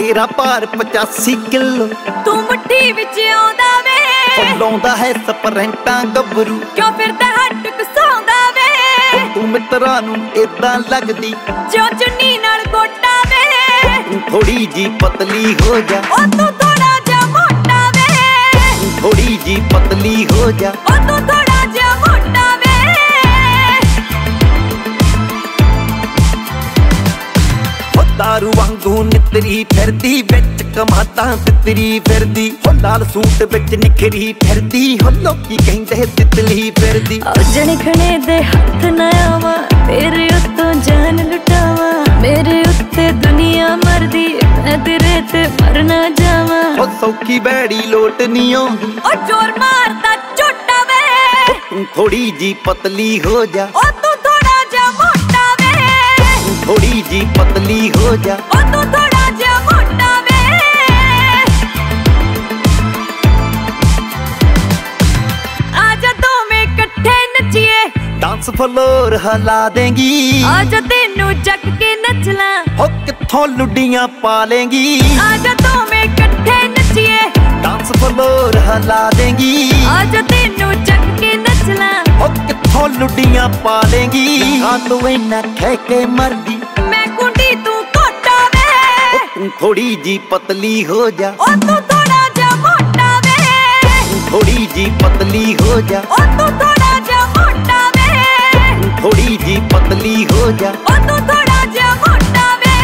तेरा भार 85 किलो तू मुट्ठी विच आउंदा वे लाउंदा है स्परेंटां गबरू क्यों फिरदा हट घसाउंदा वे तू मित्रा नूं इदां लगदी जो चुन्नी नाल गोटा वे थोड़ी जी पतली हो जा ओ तू थोड़ा जा मोटा वे थोड़ी जी पतली हो जा ओ तू थोड़ा जा मोटा वे दारू वांगू नितरी फिरदी विच कमातां तितरी फिरदी हो लाल सूट विच निखरी फिरदी हो लोकी कहंदे तितली फिरदी जने खणे दे हथ ना आवा तेरे उत्तों जान लुटावा मेरे उत्ते दुनिया मरदी मैं तेरे ते मर ना जावा हो सौखी बैड़ी लोट नहीं आउंदी ओ जोर मारदा झोटा वे तू थोड़ी जी पतली हो जा ओ तू थोड़ा जा मोटा वे थोड़ी जी पतली हो जा ओ तू थोड़ा जा मोटा वे आजा दोवें इकट्ठे नचिए डांस फ्लोर हिला देंगी आजा तेनू जग के नचला हो कित्थों लुडियां पालेंगी आजा दोवें इकट्ठे नचिए डांस फ्लोर हिला देंगी आजा तेनू जग के नचला हो कित्थों लुडियां पालेंगी हाँ तू इन्ना कह के मरदी मैं कुंडी तू कोटा वे तू थोड़ी जी पतली हो जा ओ तू थोड़ा जा मोटा वे थोड़ी जी पतली हो जा ओ तू थोड़ा जा मोटा वे थोड़ी जी पतली हो जा ओ तू थोड़ा जा मोटा वे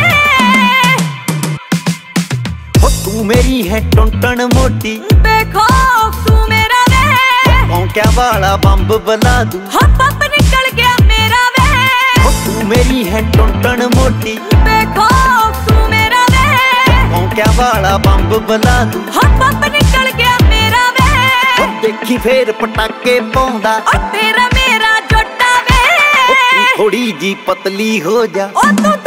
हो तू मेरी है टुनटन मोटी देखो तू मेरा वे भौंक्या वाला बंब बला दूं हो पप निकल गया मेरा वे हो तू मेरी है टुनटन मोटी देखो तू मेरा वे भौंक्या वाला बंब बला दूं हो पप निकल गया मेरा वे हो देखी फेर पटाके पाउंदा ओ तेरा मेरा जोटा वे थोड़ी जी पतली हो जा ओ तू